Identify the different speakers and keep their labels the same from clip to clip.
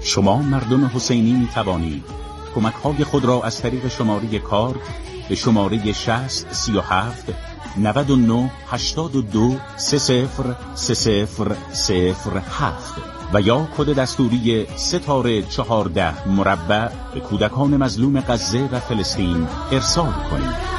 Speaker 1: شما مردم حسینی می توانید کمک‌های خود را از طریق شماره کارت به شماره 60 37 99 82 003007 و یا کد دستوری *14 به کودکان مظلوم غزه و فلسطین ارسال کنید.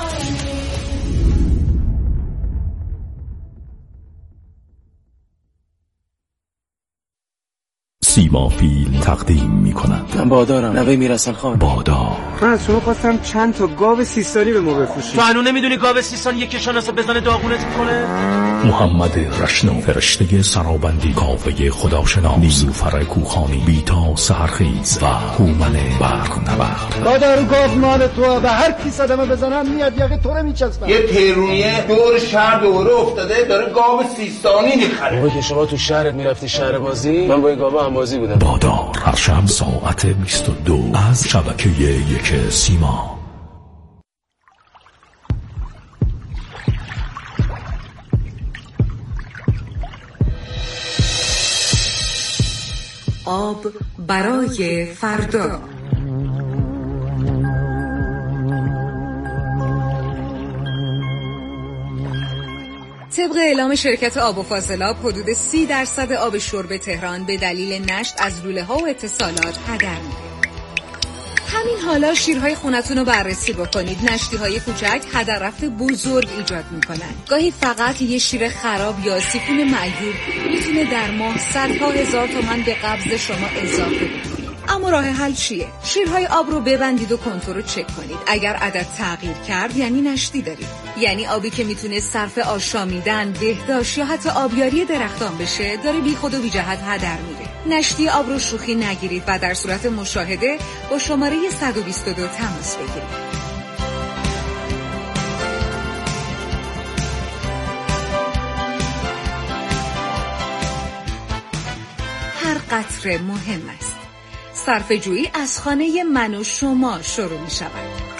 Speaker 2: سیما فیلم تقدیم می‌کند.
Speaker 3: من بادارم، نوه میرسن خان.
Speaker 2: بادار.
Speaker 4: من از شما خواستم چند تا گاو سیستانی به ما بفروشید.
Speaker 3: تو هنوز نمیدونی گاو سیستان یک کشاناسو بزنه داغونت کنه؟
Speaker 2: محمد رشنو، فرشته سرابندی، کاوه خداشناس، نیلوفر کوخانی، بیتا سحرخیز و هومن برق‌نورد.
Speaker 5: بادار گاو مال تو و هر کی صدمه بزنم میاد یقه تو رو میچسبه.
Speaker 6: یه تیرونیه دور شهر دوره افتاده داره گاو سیستانی میخره.
Speaker 3: موقعی که شما تو شهرت میرفتی شهر بازی، من با این گاو هم بازی بودم.
Speaker 2: بادار هر شب ساعت 22 از شبکه 1 سیما.
Speaker 7: آب برای فردا. طبق اعلام شرکت آب و فاضلاب حدود 30% آب شرب تهران به دلیل نشت از لوله‌ها و اتصالات هدر میره. همین حالا شیرهای خونتون رو بررسی بکنید. نشتی‌های کوچک هدر رفت بزرگ ایجاد میکنن. گاهی فقط یه شیر خراب یا سیفون معیوب میتونه در ماه صدها هزار تومان به قبض شما اضافه بکنه. اما راه حل چیه؟ شیرهای آب رو ببندید و کنتور رو چک کنید. اگر عدد تغییر کرد یعنی نشتی دارید. یعنی آبی که میتونه صرف آشامیدن، بهداشت یا حتی آبیاری درختان بشه داره بی خود و بی جهت هدر میره. نشتی آب رو شوخی نگیرید و در صورت مشاهده با شماره 122 تماس بگیرید. هر قطره مهم است. صرفه‌جویی از خانه من و شما شروع می شود.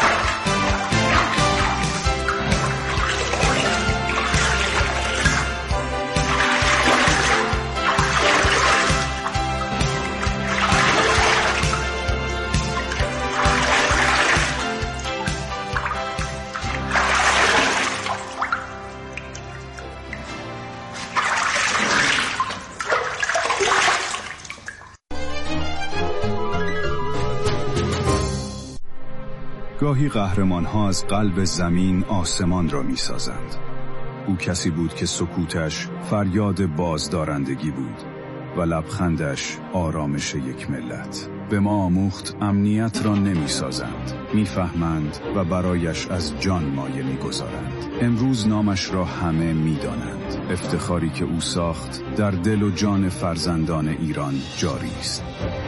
Speaker 8: گاهی قهرمان‌ها از قلب زمین آسمان را می‌سازند. او کسی بود که سکوتش فریاد بازدارندگی بود و لبخندش آرامش یک ملت. به ما آموخت امنیت را نمی‌سازند، می‌فهمند و برایش از جان مایه می‌گذارند. امروز نامش را همه می‌دانند. افتخاری که او ساخت در دل و جان فرزندان ایران جاری است.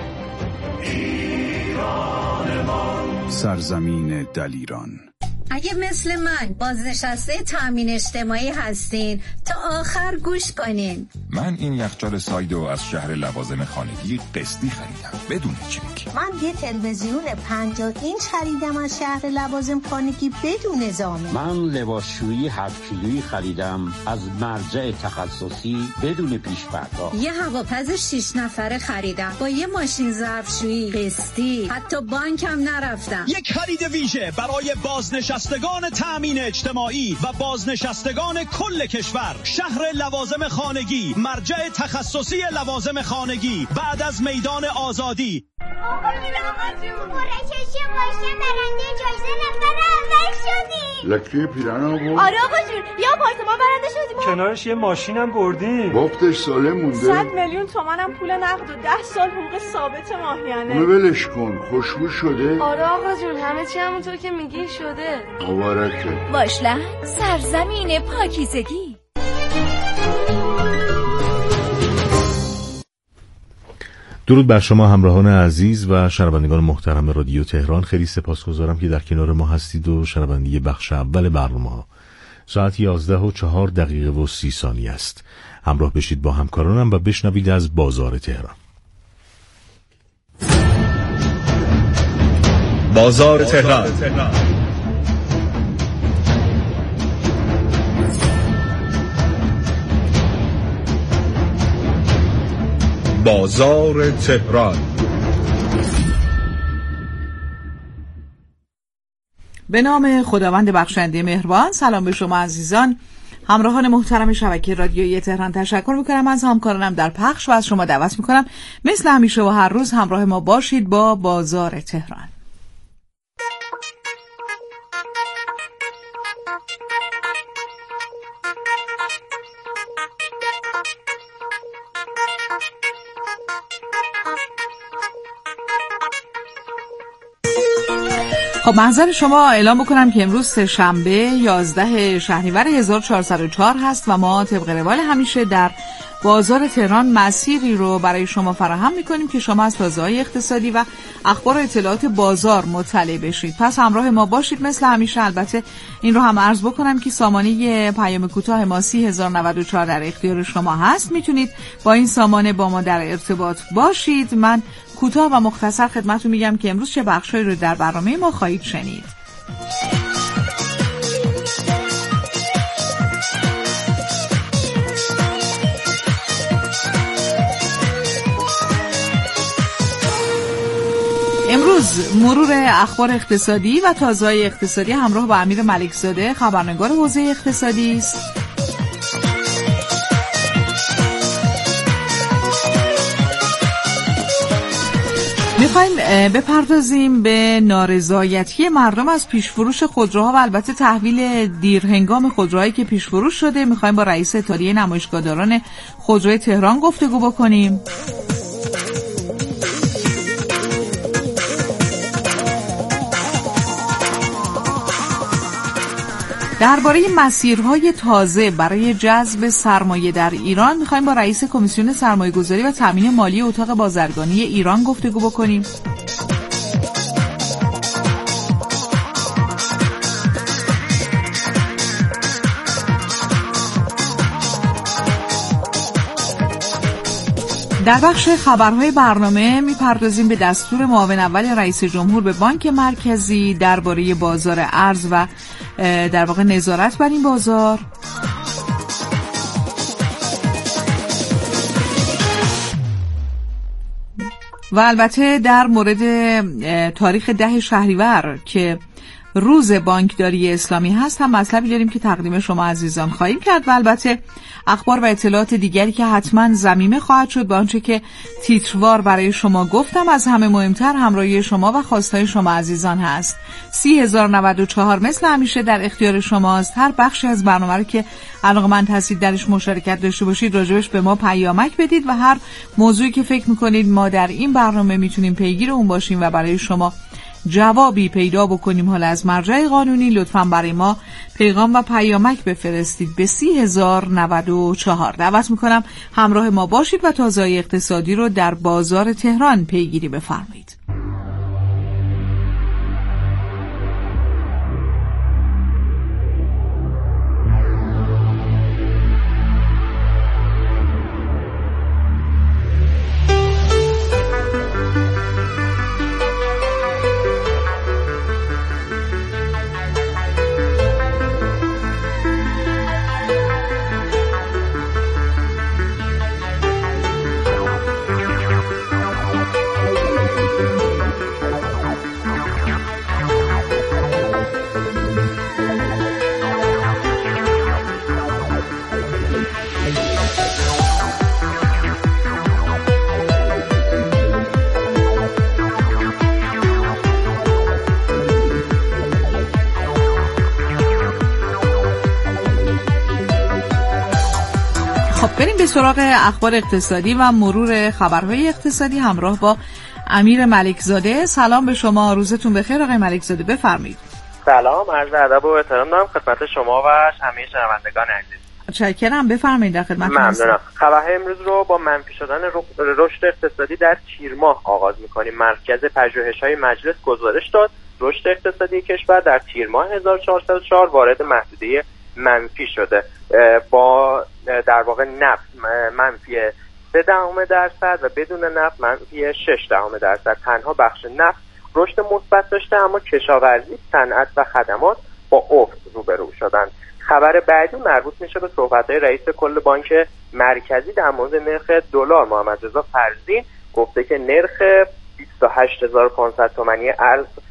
Speaker 8: سرزمین دلیران.
Speaker 9: اگه مثل من بازنشسته تامین اجتماعی هستین تا آخر گوش کنین.
Speaker 10: من این یخچال سایدو از شهر لوازم خانگی قسطی خریدم بدون چک.
Speaker 9: من یه تلویزیون 50 اینچ خریدم از شهر لوازم خانگی بدون زامن.
Speaker 11: من لباسشویی 7 کیلویی خریدم از مرجع تخصصی بدون پیش پرداخت.
Speaker 9: یه هواپز 6 نفره خریدم با یه ماشین ظرفشویی قسطی. حتی بانکم نرفتم.
Speaker 12: یک خرید ویژه برای بازنشستگان تامین اجتماعی و بازنشستگان کل کشور. شهر لوازم خانگی، مرجع تخصصی لوازم خانگی بعد از میدان آزادی.
Speaker 13: لکه پیرانو بود؟
Speaker 14: آره آقا جون، یا آپارتمان برنده شدیم.
Speaker 4: کنارش یه ماشینم بردیم.
Speaker 13: بافتش سالم مونده.
Speaker 14: 100 میلیون تومنم پول نقد و 10 سال حقوق ثابت ماهیانه.
Speaker 13: اونو ولش کن، خوشبو شده؟
Speaker 14: آره آقا جون، همه چی همونطور که میگی شده.
Speaker 13: مبارکه.
Speaker 7: واشلند، سرزمین پاکیزگی.
Speaker 15: درود بر شما همراهان عزیز و شنوندگان محترم رادیو تهران. خیلی سپاسگزارم که در کنار ما هستید و شنونده بخش اول برنامه. ساعت 11:04 است. همراه بشید با همکارانم و بشنوید از بازار تهران.
Speaker 16: بازار تهران. بازار تهران. به نام خداوند بخشنده مهربان. سلام به شما عزیزان همراهان محترم شبکه رادیویی تهران. تشکر میکنم از همکارانم در پخش و از شما دعوت میکنم مثل همیشه و هر روز همراه ما باشید با بازار تهران. خب محضر شما اعلام بکنم که امروز سه‌شنبه 11 شهریور 1404 هست و ما طبق روال همیشه در بازار تهران مسیری رو برای شما فراهم میکنیم که شما از تازه‌های اقتصادی و اخبار و اطلاعات بازار مطلع بشید. پس همراه ما باشید مثل همیشه. البته این رو هم عرض بکنم که سامانه پیام کوتاه ما 3094 در اختیار شما هست. میتونید با این سامانه با ما در ارتباط باشید. من کوتاه و مختصر خدمتتون میگم که امروز چه بخشایی رو در برنامه ما خواهید شنید. امروز مرور اخبار اقتصادی و تازه‌های اقتصادی همراه با امیر ملکزاده خبرنگار حوزه اقتصادی است. میخوایم بپردازیم به نارضایتی مردم از پیشفروش خودروها و البته تحویل دیرهنگام خودروهایی که پیشفروش شده. میخوایم با رئیس اتحادیه نمایشگاهداران خودروی تهران گفتگو بکنیم. درباره مسیرهای تازه برای جذب سرمایه در ایران می‌خوایم با رئیس کمیسیون سرمایه‌گذاری و تامین مالی اتاق بازرگانی ایران گفتگو بکنیم. در بخش خبرهای برنامه میپردازیم به دستور معاون اول رئیس جمهور به بانک مرکزی درباره بازار ارز و در واقع نظارت بر این بازار. و البته در مورد تاریخ 10 شهریور که روز بانکداری اسلامی هست هم مطلبی داریم که تقدیم شما عزیزان خواهیم کرد و البته اخبار و اطلاعات دیگری که حتما ضمیمه خواهد شد با آنچه که تیتروار برای شما گفتم. از همه مهمتر همراهی شما و خواستهای شما عزیزان هست. 3094 مثل همیشه در اختیار شماست. هر بخشی از برنامه رو که علاقه‌مند هستید درش مشارکت داشته باشید راجبش به ما پیامک بدید و هر موضوعی که فکر می‌کنید ما در این برنامه میتونیم پیگیر اون باشیم و برای شما جوابی پیدا بکنیم حالا از مرجع قانونی، لطفاً برای ما پیغام و پیامک بفرستید به 3094. دعوت میکنم همراه ما باشید و تازه‌های اقتصادی رو در بازار تهران پیگیری بفرمایید. بریم به سراغ اخبار اقتصادی و مرور خبرهای اقتصادی همراه با امیر ملکزاده. سلام به شما، روزتون بخیر آقای ملکزاده، بفرمایید.
Speaker 17: سلام، عرض ادب و احترام دارم خدمت شما و همه شنوندگان عزیز.
Speaker 16: متشکرم، بفرمایید در خدمتتون هستم.
Speaker 17: ممنونم. خبرهای امروز رو با منفی شدن رشد اقتصادی در تیر ماه آغاز می‌کنیم. مرکز پژوهش‌های مجلس گزارش داد رشد اقتصادی کشور در تیر ماه 1404 وارد محدوده منفی شده، با در واقع نفت منفی 0.3% و بدون نفت منفی 0.6%. تنها بخش نفت رشد مثبت داشته، اما کشاورزی، صنعت و خدمات با افت روبرو شدند. خبر بعدی مربوط میشه به صحبت‌های رئیس کل بانک مرکزی در مورد نرخ دلار. محمد رضا فرزین گفته که نرخ 28500 تومانی ارز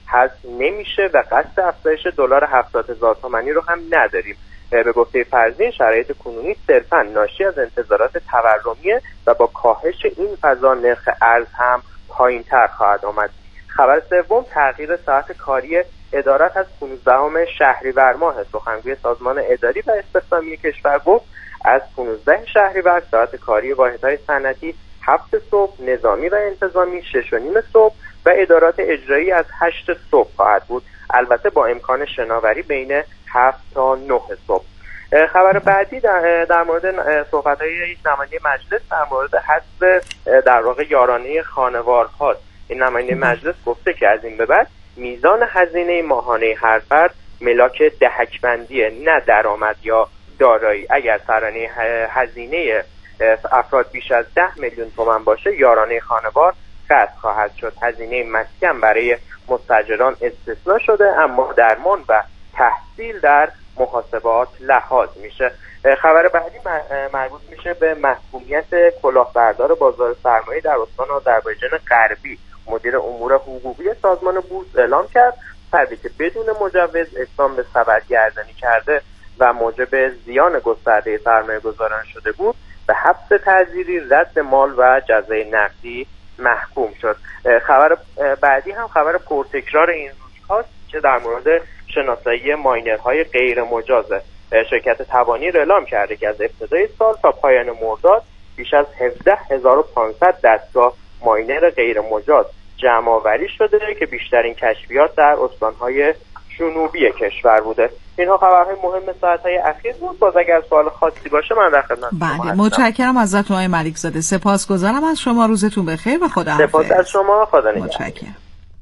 Speaker 17: حذف نمیشه و قصد افزایش دلار 70,000 تومانی رو هم نداریم. به گفته فرزین شرایط کنونی صرفا ناشی از انتظارات تورمیه و با کاهش این فضا نرخ ارز هم پایین‌تر خواهد آمد. خبر سوم تغییر ساعت کاری ادارات از 15 شهریور ماه. سخنگوی سازمان اداری و استخدامی کشور گفت از 15 شهریور ساعت کاری واحدهای صنعتی 7 صبح، نظامی و انتظامی 6:30 صبح و ادارات اجرایی از 8 صبح خواهد بود، البته با امکان شناوری بین 7 تا 9 صبح. خبر بعدی در مورد صحبت‌های یک نماینده مجلس در مورد حذف در واقع یارانه خانوارهاست. این نماینده مجلس گفته که از این به بعد میزان هزینه ماهانه هر فرد ملاک دهک‌بندیه، نه درآمد یا دارایی. اگر سرانه هزینه افراد بیش از 10 میلیون تومان باشه یارانه خانوار قطع خواهد شد. هزینه مسکن برای مستاجران استثنا شده، اما درمان و تحصیل در محاسبات لحاظ میشه. خبر بعدی مربوط میشه به محکومیت کلاهبردار بازار سرمایه در استان آذربایجان غربی. مدیر امور حقوقی سازمان بورس اعلام کرد فردی که بدون مجوز اقدام به سبدگردانی کرده و موجب زیان گسترده سرمایه گذاران شده بود به حبس تعزیری، رد مال و جزای نقدی محکوم شد. خبر بعدی هم خبر پرتکرار این روزهاست که در مورد شناسایی ماینرهای غیر مجازه. شرکت توانیر اعلام کرده که از ابتدای سال تا پایان مرداد بیش از 17,500 دستگاه ماینر غیر مجاز جمع آوری شده که بیشترین کشفیات در استانهای جنوبی کشور بوده. اینها خبرهای مهم ساعت‌های اخیر بود. باز اگر سوال خاصی باشه من در خدمت شما هستم.
Speaker 16: متشکرم ازت آقای ملک زاده. سپاسگزارم از شما. روزتون بخیر و خداحافظ.
Speaker 17: سپاس از شما. خدا نگهدار.
Speaker 16: متشکرم.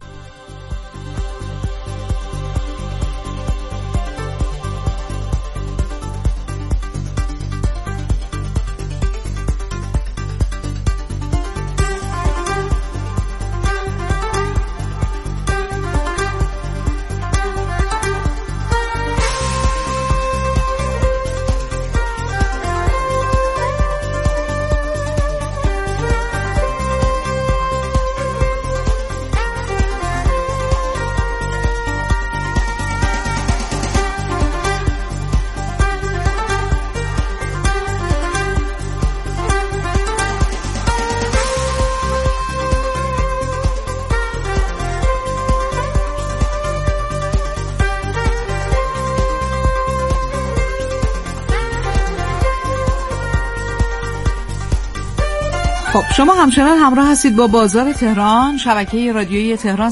Speaker 16: خب شما همچنان همراه هستید با بازار تهران. شبکه رادیویی تهران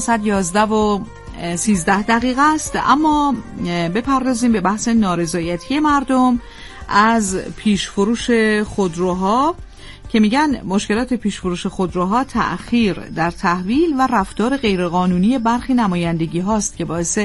Speaker 16: 11:13 است. اما بپردازیم به بحث نارضایتی مردم از پیشفروش خودروها که میگن مشکلات پیشفروش خودروها تأخیر در تحویل و رفتار غیرقانونی برخی نمایندگی هاست که باعث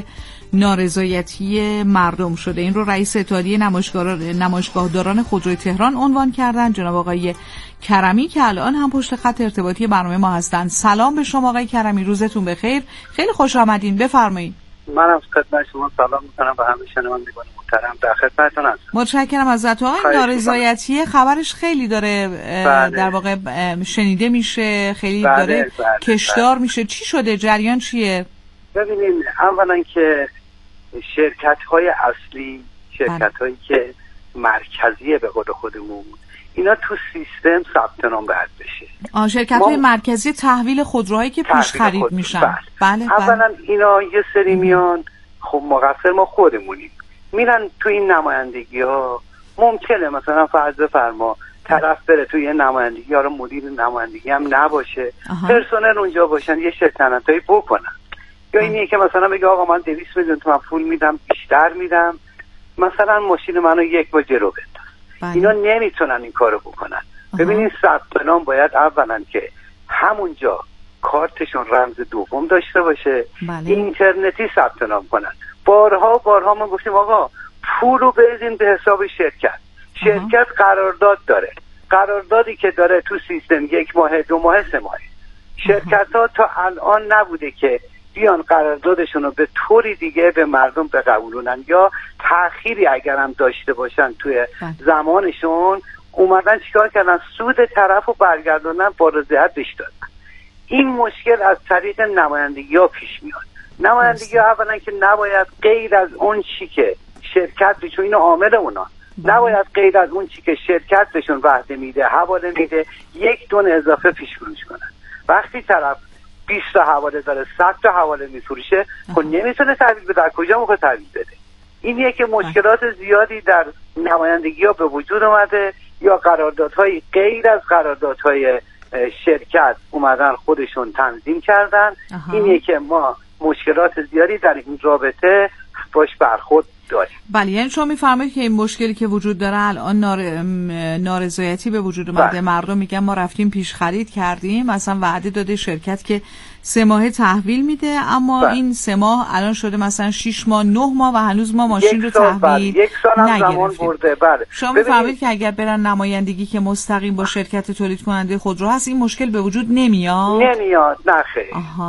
Speaker 16: نارضایتی مردم شده. این رو رئیس اتحادیه نمایشگاهداران خودروی تهران عنوان کردن، جناب آقای کرمی، که الان هم پشت خط ارتباطی برنامه ما هستند. سلام به شما آقای کرمی، روزتون بخیر. خیلی خوش آمدین، بفرمایید.
Speaker 18: منم خدمت شما سلام می‌کنم و همه شنوندگان محترم، در خدمتتون هستم.
Speaker 16: متشکرم ازتون. آقای نارضایتی خبرش خیلی داره در واقع شنیده میشه، خیلی داره کشدار میشه. چی شده؟ جریان چیه؟
Speaker 18: ببینید، اولا که شرکت‌های اصلی، شرکت‌هایی که مرکزیه به قول خودمون، اینا تو سیستم ثبت نام باید بشه.
Speaker 16: شرکت‌های مرکزی تحویل خودروهایی که پیش خرید میشن. بله.
Speaker 18: اولا اینا یه سری میان، خب مقصر ما خودمونیم، میرن تو این نمایندگی‌ها. ممکنه مثلا فرض فرما طرف بره توی یه نمایندگی، یا مدیر نمایندگی هم نباشه، پرسنل اونجا باشن، یه شیطنتایی بکنن. یا اینیه که مثلا بگه آقا من 200 میلیون تومان پول میدم، بیشتر میدم، مثلا ماشین منو 1 بار جلو بنداز. اینا نمیتونن این کارو بکنن. ببینید ثبت نام باید اولا که همونجا کارتشون رمز دوم داشته باشه. اینترنتی ثبت نام کنن. بارها ما گفتیم آقا پول رو بریزین به حساب شرکت قرارداد داره. قراردادی که داره تو سیستم 1 ماه، 2 ماه، 3 ماه. شرکت ها تا الان نبوده که بیان قراردادشون رو به طوری دیگه به مردم بقبولونن، یا تأخیری اگرم داشته باشن توی زمانشون اومدن چیکار کردن؟ سود طرف رو برگردوندن، با رضایت بهش دادن. این مشکل از طریق نمایندگی ها پیش میاد. نمایندگی اولا که نباید غیر از اون چی که شرکت بهشون، اینو عامل اونا، نباید غیر از اون چی که شرکت بهشون وعده میده، حواله میده، 1 دونه اضافه پیش فروش کنن. وقتی طرف 20 تا حواله داره، 100 تا حواله میفروشه، خب نمیتونه تحویل بده. از کجا موقع تحویل بده؟ اینیه که مشکلات زیادی در نمایندگی ها به وجود اومده، یا قراردادهای غیر از قراردادهای شرکت اومدن خودشون تنظیم کردن. اینیه که ما مشکلات زیادی در این رابطه باش برخورد داریم.
Speaker 16: بله، یعنی شما میفرمایید که این مشکلی که وجود داره الان نارضایتی به وجود اومده. مردم میگن ما رفتیم پیش خرید کردیم، مثلا وعده داده شرکت که 3 ماه تحویل میده، اما این 3 ماه الان شده مثلا 6 ماه 9 ماه و هنوز ما ماشین رو تحویل
Speaker 18: 1 سال هم زمان برده. بله،
Speaker 16: شما میفرمایید که اگر برن نمایندگی که مستقیم با شرکت تولید کننده خودرو هست این مشکل به وجود نمیاد.
Speaker 18: نه خیر.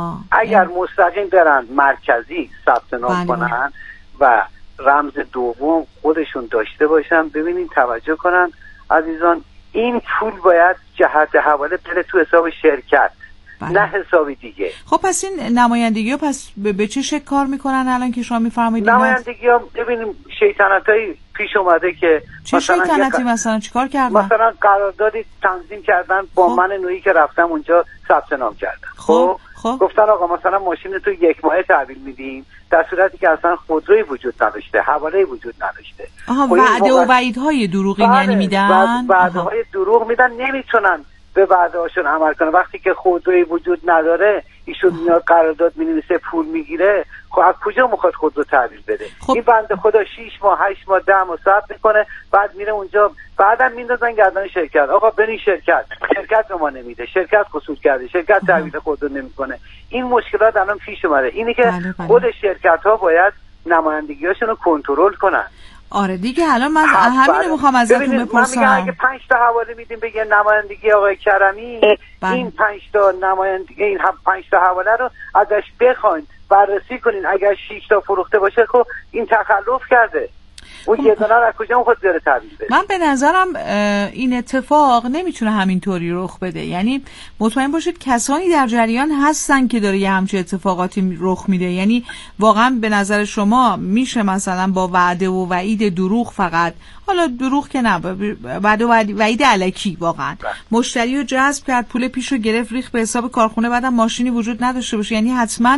Speaker 18: اگر مستقیم برن مرکزی ثبت نام کنن و رمز دوم خودشون داشته باشن، ببینین توجه کنن عزیزان، این پول باید جهت حواله بره تو حساب شرکت، نه حسابی دیگه.
Speaker 16: خب پس این نمایندگی ها پس به چه شکل کار میکنن الان که شما میفرمایید؟
Speaker 18: نمایندگی ها ببینیم شیطنتایی پیش اومده که
Speaker 16: چه شیطنتی مثلا چیکار کردن؟
Speaker 18: مثلا قراردادی تنظیم کردن با من نوعی که رفتم اونجا ثبت نام کردن. خب گفتن آقا مثلا ماشین تو 1 ماه تحویل میدیم، در صورتی که اصلا خودروی وجود نداشته، حواله وجود نداشته.
Speaker 16: وعده و وعیدهای دروغی یعنی میدن؟
Speaker 18: وعده‌های دروغ میدن، نمیتونن به وعده‌هاشون عمل کنن. وقتی که خودروی وجود نداره، ایشون میاد قرارداد می‌نویسه، پول میگیره، خب از کجا میخواد خودرو تحویل بده؟ این بنده خدا 6 ماه 8 ماه 10 ماه صبر میکنه، بعد میره اونجا، بعدم میندازن گردن شرکت. آقا برین شرکت به ما نمیده، شرکت قصور کرده، شرکت تحویل خودرو نمیکنه. این مشکلات الان پیش اومده. اینی که خود شرکت‌ها باید نمایندگی‌هاشون رو کنترل کنن.
Speaker 16: آره دیگه، الان من همین میخوام ازتون بپرسم.
Speaker 18: من میگم اگه 5 تا حواله میدیم به یه نمایندگی آقای کرمی، این 5 تا نمایندگی، این 5 تا حواله رو ازش بخواید بررسی کنین، اگر 6 تا فروخته باشه خب این تخلف کرده. اون یه دونه از کجا خود داره تحویل بده؟
Speaker 16: من به نظرم این اتفاق نمیتونه همینطوری رخ بده. یعنی مطمئن باشید کسانی در جریان هستن که داره یه همچین اتفاقاتی رخ میده. یعنی واقعا به نظر شما میشه مثلا با وعده و وعید دروغ، فقط حالا دروغ که نه، وعده و وعید الکی، واقعا مشتری رو جذب کرد، پول پیشو گرفت، ریخت به حساب کارخونه، بعدم ماشینی وجود نداشته باشه؟ یعنی حتما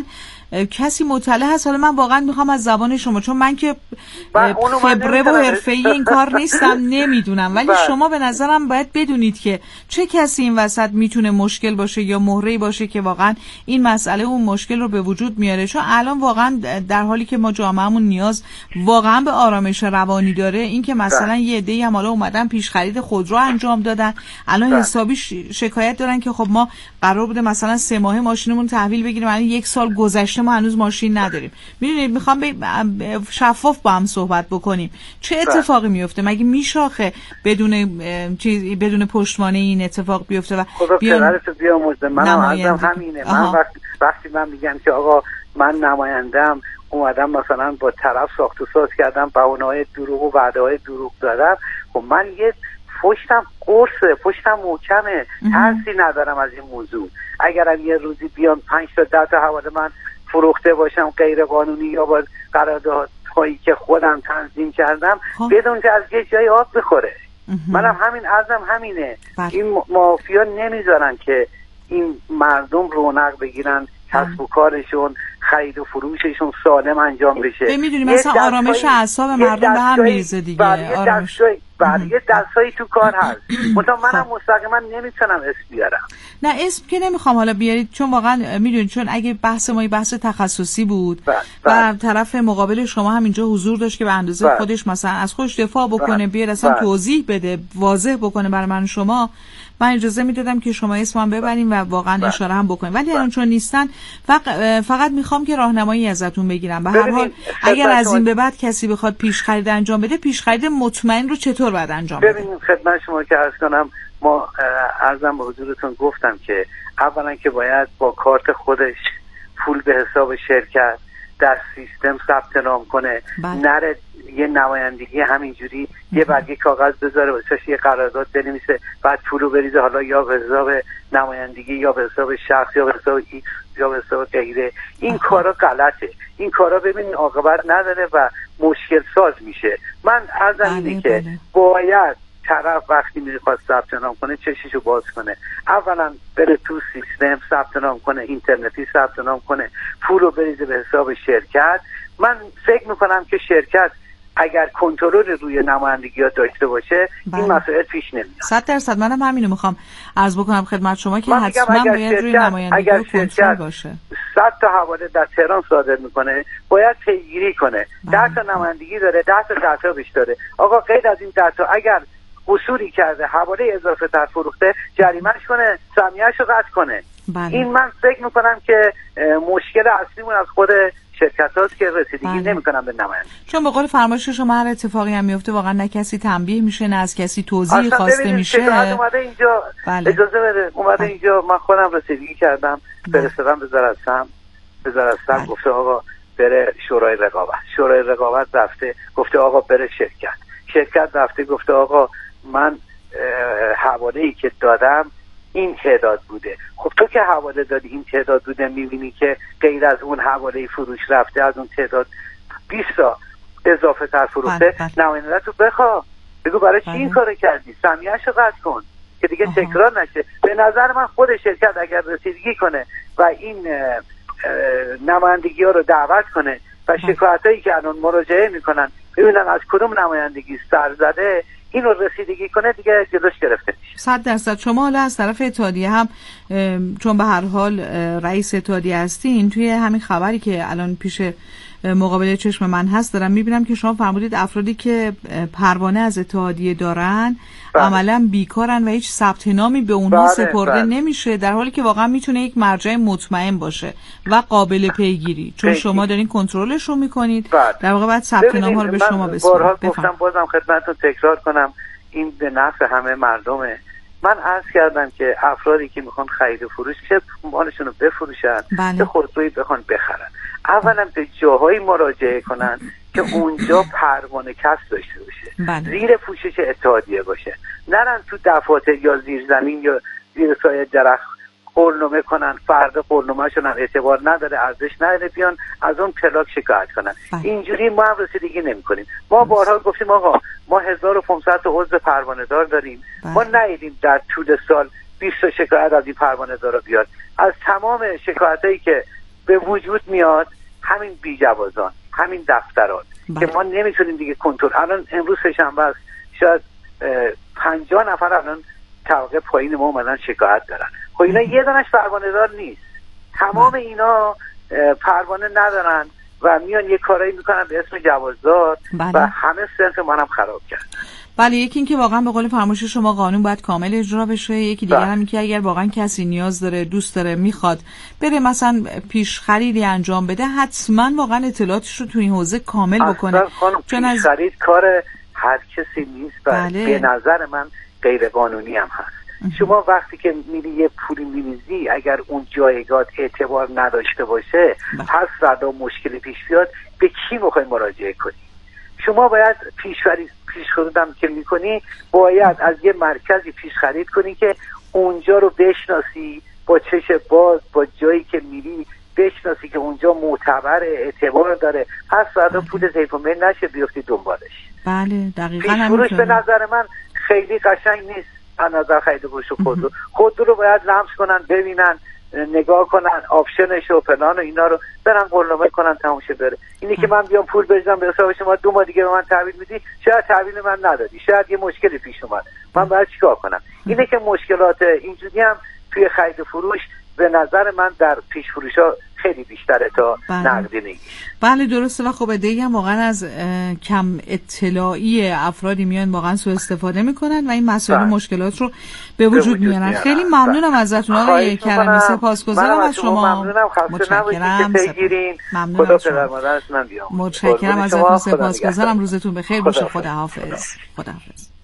Speaker 16: کسی مطلع هست. حالا من واقعا میخوام از زبان شما، چون من که خبره و حرفه‌ای این کار نیستم، نمیدونم، ولی شما به نظرم باید بدونید که چه کسی این وسط میتونه مشکل باشه یا مهره‌ای باشه که واقعا این مسئله اون مشکل رو به وجود میاره. چون الان واقعا در حالی که ما جامعهمون نیاز واقعا به آرامش روانی داره، این که مثلا یه عده‌ای هم حالا اومدن پیش خرید خودرو انجام دادن، الان حسابی شکایت دارن که خب ما قرار بوده مثلا 3 ماه ماشینمون تحویل بگیریم، الان 1 سال گذشته ما هنوز ماشین نداریم. میدونید میخوام شفاف با هم صحبت بکنیم. چه اتفاقی میفته؟ مگه میشاخه بدون پشتوانه این اتفاق بیفته؟ و
Speaker 18: بیاموزه. منم ازم همینه. من وقتی من میگم که آقا من نمایندم، اومدم مثلا با طرف ساخت و ساز کردم، بهونه‌های دروغ و وعده‌های دروغ دادم، خب من یه پشتم قرصه، پشتم محکمه، ترسی ندارم از این موضوع. اگرم یه روزی بیام 5 تا 10 تا حواله من فروخته باشم غیر قانونی یا با قراردادهایی که خودم تنظیم کردم، بدون که از یه جای آب بخوره. منم همین ازم همینه. این مافیا نمیذارن که این مردم رونق بگیرن، کسب و کارشون، خرید و فروششون سالم انجام بشه.
Speaker 16: میدونی مثلا آرامش اعصاب مردم به هم میریزه دیگه.
Speaker 18: یه دستایی تو کار هست. منم مستقیما نمیتونم اسم بیارم.
Speaker 16: نه اسم که نمیخوام حالا بیارید، چون واقعا میدونید، چون اگه بحث ما بحث تخصصی بود و طرف مقابل شما هم اینجا حضور داشت که به اندازه خودش مثلا از خودش دفاع بکنه، بیاد اصلا توضیح بده، واضح بکنه برای من شما، من اجازه میدادم که شما اسمم ببریم و واقعا اشاره هم بکنیم. ولی الان چون نیستن، فقط میخوام که راهنمایی ازتون بگیرم. به هر حال اگر از این به بعد کسی بخواد پیش خرید انجام بده، پیش خرید مطمئن رو چطور باید انجام بده؟
Speaker 18: ببینید خدمت شما که عرض کنم، ما عرضم به حضورتون گفتم که اولا که باید با کارت خودش پول به حساب شرکت، در سیستم ثبت نام کنه، نره یه نمایندگی همینجوری یه برگه کاغذ بذاره واسش یه قرارداد بنویسه بعد پولو بریزه، حالا یا به حساب نمایندگی یا به حساب شخص یا به حساب ایکس یا به حساب غیره. این کارا غلطه. این کارا ببینین عاقبت نداره و مشکل ساز میشه. من عرضم اینه که باید طرف وقتی میخواد ثبت نام کنه چشیشو باز کنه، اولا بره تو سیستم ثبت نام کنه، اینترنتی ثبت نام کنه، پولو بریزه به حساب شرکت. من فکر میکنم که شرکت اگر کنترل روی نمایندگی‌ها داشته باشه این مسائل پیش نمیاد.
Speaker 16: 100% منم همینو میخوام عرض بکنم خدمت شما که حتما باید روی نمایندگی کنترل باشه.
Speaker 18: 100 تا حواله در تهران صادر میکنه باید پیگیری کنه. 10 تا نمایندگی داره، 10 تا دستیابش داره. آقا غیر از این 10 تا اگر قصوری کرده، حواله اضافه تر فروخته، جریمه‌اش کنه، سهمیه‌اش رو قطع کنه. این من فکر میکنم که مشکل اصلیمون از خود شرکت هاست که رسیدگی نمیکنن به نماینده.
Speaker 16: چون به قول فرمایش شما هر اتفاقی هم میفته واقعا نه کسی تنبیه میشه نه از کسی توضیح خواسته میشه.
Speaker 18: اومده اینجا اجازه بده، اومده اینجا من خودم رسیدگی کردم، فرستادم وزارت گفته آقا بره شورای رقابت رفته گفته آقا بره شرکت رفته گفته آقا من حواله‌ای که دادم این تعداد بوده. خب تو که حواله دادی این تعداد بوده، میبینی که غیر از اون حواله فروش رفته از اون تعداد 20 تا اضافه تر فروخته، نماینده تو بخوا بگو برای چی این کارو کردی، سهمیه‌اشو قطع کن که دیگه تکرار نشه. به نظر من خود شرکت اگر رسیدگی کنه و این نمایندگی ها رو دعوت کنه و شکایتایی که الان مراجعه میکنن ببینن از کدوم نمایندگی سر زده، این رو رسیدگی کنه دیگه جلوش گرفته میشه.
Speaker 16: 100% شما حالا از طرف اتحادیه هم چون به هر حال رئیس اتحادیه هستین، توی همین خبری که الان پیش مقابل چشم من هست دارم میبینم که شما فرمودید افرادی که پروانه از اتحادیه دارن عملا بیکارن و هیچ ثبت نامی به اونها سپرده نمیشه، در حالی که واقعا میتونه یک مرجع مطمئن باشه و قابل پیگیری، چون شما دارین کنترلش رو میکنید. در واقع بعد ثبت نام ها رو به شما بسپارن.
Speaker 18: گفتم بازم خدمتتون تکرار کنم این به نفع همه مردمه. من عرض کردم که افرادی که میخوان خرید و فروش که مالشون رو بفروشن که خودرویی بخوان بخرن، اولا به جاهایی مراجعه کنن که اونجا پروانه کسب داشته باشه، زیر پوشش اتحادیه باشه، نرن تو دفاتر یا زیر زمین یا زیر سایه درخت قولنامه کنن، فرد قولنامه‌شون هم اعتبار نداره، ارزش نداره، بیان از اون پلاک شکایت کنن. اینجوری ما هم رسیدگی نمی‌کنیم. ما بارها گفتیم آقا ما 1500 تا عضو پروانه دار داریم، ما ندیدیم در طول سال 20 تا شکایت از این پروانه دارا بیاد. از تمام شکایتایی که به وجود میاد همین بی‌جوازان، همین دفترات که ما نمیتونیم دیگه کنترل. الان امروز سه‌شنبه است، شاید 50 نفر الان طبقه پایین ما اومدن شکایت دارن. خب اینا یه دانش پروانه دار نیست، تمام اینا پروانه ندارن و میان یه کارایی میکنن به اسم جوازدار و همه صنف ما هم خراب کرد.
Speaker 16: بله، یکی این که واقعا به قول فرمایش شما قانون باید کامل اجرا بشه، یکی دیگه هم که اگر واقعا کسی نیاز داره، دوست داره، میخواد بره مثلا پیش خریدی انجام بده، حتما واقعا اطلاعاتش رو تو این حوزه کامل بکنه.
Speaker 18: چون پیش خرید کار هر کسی نیست و به نظر من غیر قانونی هم هست. شما وقتی که میری یه پولی میریزی اگر اون جایگاه اعتبار نداشته باشه، پس فردا مشکلی پیش بیاد به کی میخوای مراجعه کنی؟ شما باید پیش خرید هم که میکنی باید از یه مرکزی پیش خرید کنی که اونجا رو بشناسی، با چش باز با جایی که میری بشناسی که اونجا معتبر، اعتبار داره، پس فردا پول زیپ و میل نشه بیفتی دنبالش.
Speaker 16: بله دقیقاً.
Speaker 18: پیش فروش به نظر من خیلی قشنگ نیست از نظر خرید و فروش خودرو رو باید لمس کنن، ببینن، نگاه کنن، آپشنش و پلان و اینا رو برن قولنامه کنن، تموم شه بره. اینی که من بیام پول بریزم به حساب شما 2 ماه دیگه به من تحویل میدی، شاید تحویل من ندادی، شاید یه مشکلی پیش اومد، من باید چیکار کنم؟ اینه که مشکلات اینجوری هم توی خرید و فروش به نظر من در پیش فروشا خیلی بیشتره تا نقدینگی.
Speaker 16: بله درسته. و خب دیگه هم واقعا از کم اطلاعی افرادی میان واقعا سوء استفاده میکنن و این مسائل و مشکلات رو به وجود میارن. خیلی ممنونم ازتون آقای کرمی، سپاسگزارم از شما.
Speaker 18: متشکرم. خدا پدر مادرتونم بیام.
Speaker 16: متشکرم ازتون، سپاسگزارم. روزتون بخیر باشه. خداحافظ. خداحافظ.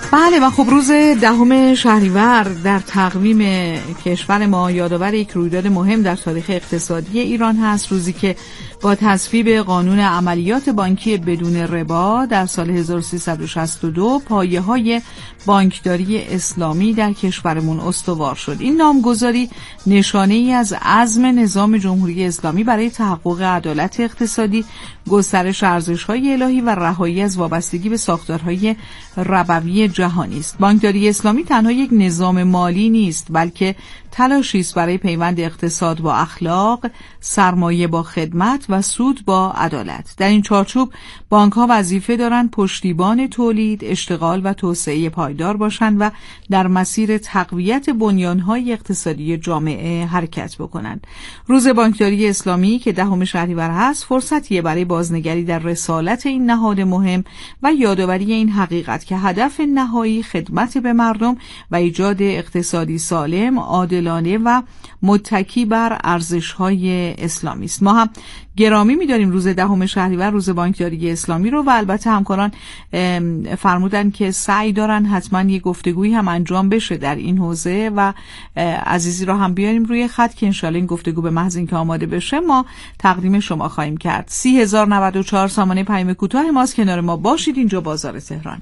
Speaker 16: بله و خب روز 10 شهریور در تقویم کشور ما یادآور یک رویداد مهم در تاریخ اقتصادی ایران هست، روزی که با تصویب قانون عملیات بانکی بدون ربا در سال 1362 پایه‌های بانکداری اسلامی در کشورمون استوار شد. این نامگذاری نشانه‌ای از عزم نظام جمهوری اسلامی برای تحقق عدالت اقتصادی، گسترش ارزش‌های الهی و رهایی از وابستگی به ساختارهای ربوی جهانی است. بانکداری اسلامی تنها یک نظام مالی نیست، بلکه تلاشی است برای پیوند اقتصاد با اخلاق، سرمایه با خدمت و سود با عدالت. در این چارچوب بانک‌ها وظیفه دارند پشتیبان تولید، اشتغال و توسعه پایدار باشند و در مسیر تقویت بنیان‌های اقتصادی جامعه حرکت بکنند. روز بانکداری اسلامی که 10 شهریور هست، فرصتیه برای بازنگری در رسالت این نهاد مهم و یادآوری این حقیقت که هدف نهایی خدمت به مردم و ایجاد اقتصادی سالم، عادلانه و متکی بر ارزش‌های اسلامی است. ما هم گرامی می‌داریم روز 10 شهریور روز بانکداری اسلامی رو و البته همکاران فرمودن که سعی دارن حتما یه گفتگویی هم انجام بشه در این حوزه و عزیزی رو هم بیاریم روی خط که انشالله این گفتگو به محض اینکه آماده بشه ما تقدیم شما خواهیم کرد. 30,094 سامانه پیام کوتاه ماست، کنار ما باشید. اینجا بازار تهرانه.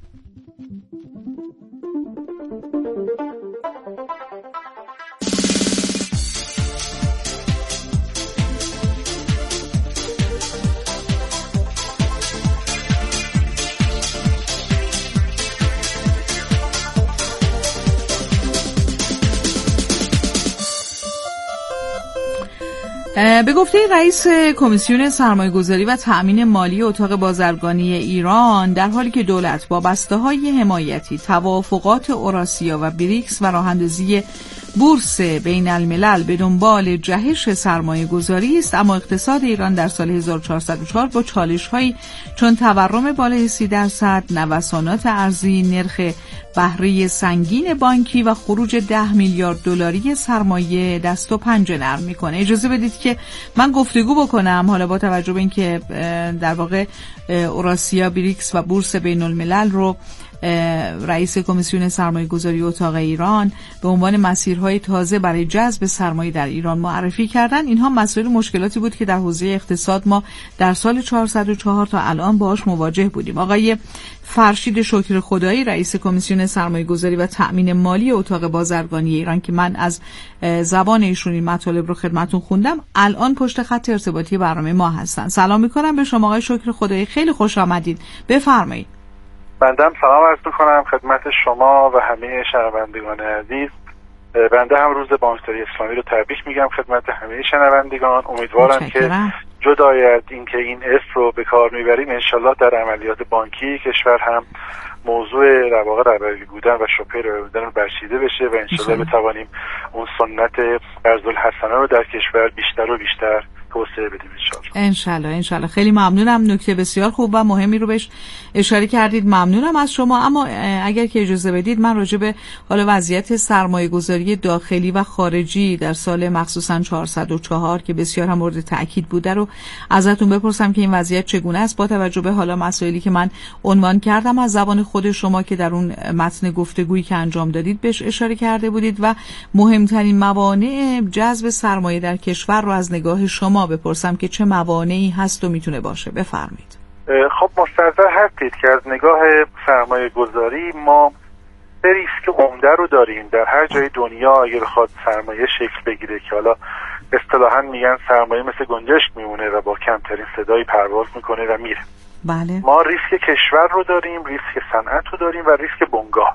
Speaker 16: به گفته رئیس کمیسیون سرمایه‌گذاری و تأمین مالی اتاق بازرگانی ایران، در حالی که دولت با بسته‌های حمایتی، توافقات اوراسیا و بریکس و راه‌اندازی بورس بین الملل به دنبال جهش سرمایه‌گذاری است، اما اقتصاد ایران در سال 1404 با چالش‌هایی چون تورم بالای 30%، نوسانات ارزی، نرخ بهره سنگین بانکی و خروج 10 میلیارد دلاری سرمایه دست و پنجه نرم میکنه. اجازه بدید که من گفتگو بکنم حالا با توجه به اینکه در واقع اوراسیا، بریکس و بورس بین الملل رو رئیس کمیسیون سرمایه‌گذاری اتاق ایران به عنوان مسیرهای تازه برای جذب سرمایه در ایران معرفی کردن. اینها مسائل مشکلاتی بود که در حوزه اقتصاد ما در سال 404 تا الان باهاش مواجه بودیم. آقای فرشید شکر خدایی رئیس کمیسیون سرمایه‌گذاری و تأمین مالی اتاق بازرگانی ایران که من از زبان ایشون این مطالب رو خدمتتون خوندم، الان پشت خط ارتباطی برنامه ما هستن. سلام می‌کنم به شما آقای شکر خدایی، خیلی خوش آمدید. بفرمایید.
Speaker 19: بنده هم سلام عرض می‌کنم خدمت شما و همه شنوندگان عزیز. بنده هم روز بانکداری اسلامی رو تبریک میگم خدمت همه شنوندگان. امیدوارم که جدای از اینکه این اسم رو به کار میبریم انشالله در عملیات بانکی کشور هم موضوع در واقع ربوی بودن و شبهه ربوی بودن رو برچیده بشه و انشالله بتوانیم اون سنت قرض‌الحسنه رو در کشور بیشتر و بیشتر توسعه بدیم
Speaker 16: انشالله. خیلی ممنونم، نکته بسیار خوب و مهمی رو بهش اشاره کردید. ممنونم از شما. اما اگر که اجازه بدید من راجع به حالا وضعیت سرمایه‌گذاری داخلی و خارجی در سال مخصوصا 404 که بسیار هم مورد تأکید بوده رو ازتون بپرسم که این وضعیت چگونه است با توجه به حالا مسائلی که من عنوان کردم از زبان خود شما که در اون متن گفتگویی که انجام دادید بهش اشاره کرده بودید و مهمترین موانع جذب سرمایه در کشور رو از نگاه شما بپرسم که چه موانعی هست و میتونه باشه. بفرمایید.
Speaker 19: خب مستحضر هستید که از نگاه سرمایه گذاری ما سه ریسک عمده رو داریم در هر جای دنیا اگه بخواد سرمایه شکل بگیره که حالا اصطلاحاً میگن سرمایه مثل گنجشک میمونه و با کمترین صدایی پرواز میکنه و میره.
Speaker 16: بله.
Speaker 19: ما ریسک کشور رو داریم، ریسک صنعت رو داریم و ریسک بنگاه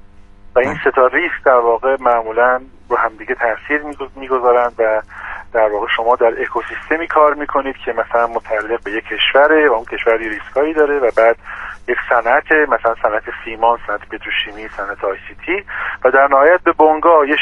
Speaker 19: و این سه تا ریسک در واقع معمولاً رو همدیگه تاثیر میگذارن و در واقع شما در اکوسیستمی کار میکنید که مثلا متعلق به یک کشوره و اون کشور ریسکایی داره و بعد یک صنعت مثلا صنعت سیمان، صنعت پتروشیمی، صنعت آی سی تی و در نهایت به بنگاه یه